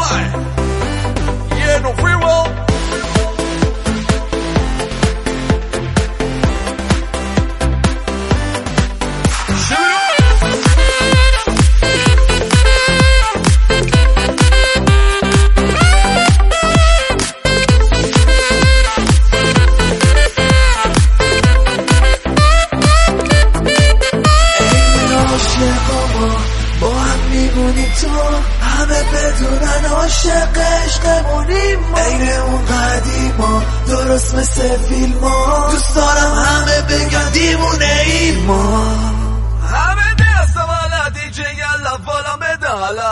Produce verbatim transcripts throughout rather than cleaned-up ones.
Yeah, no free roll. با هم میمونی تو همه بدونن عاشق عشقمونیم ما عین اون قدیما درست مثل فیلما دوست دارم همه بگن دیوونه ایم ما همه دست والا دیجی یلا والا مدالا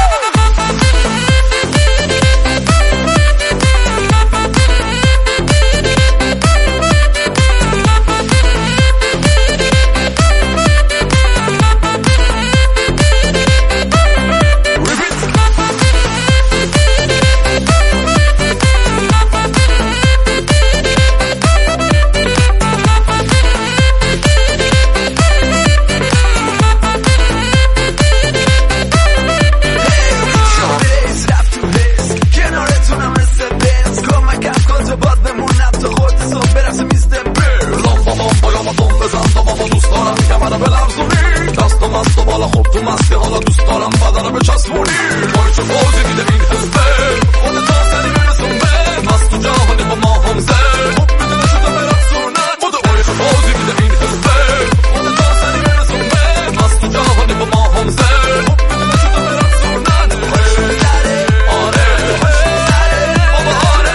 خب تو مستی حالا دوست دارم بدنه به چسبونی بای چه بازی میده این حزبه خودت آسانی برسون به مست تو جهانی با ما همزه خوب میدونه شده برسونن بوده بای چه بازی میده این حزبه خودت آسانی برسون به مست تو جهانی با ما همزه خوب میدونه شده برسونن آره بابا آره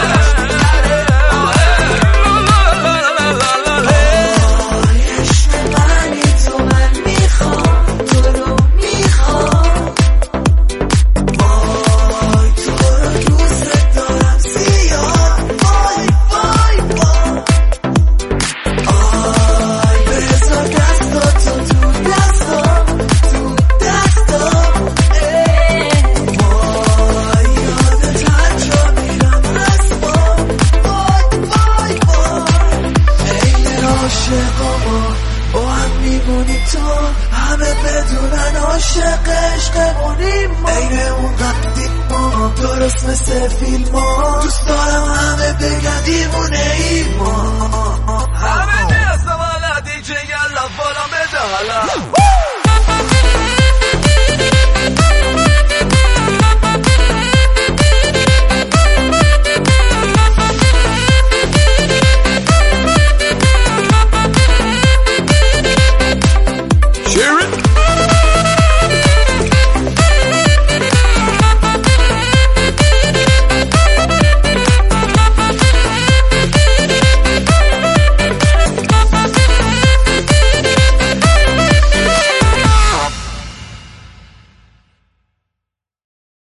با هم میمونی تو همه بدونن عاشق عشقمونیم ما عین اون قدیما درست مثل فیلما دوست دارم همه بگن دیوونه ایم ما همه دست والا دیجی یلا والا مدالا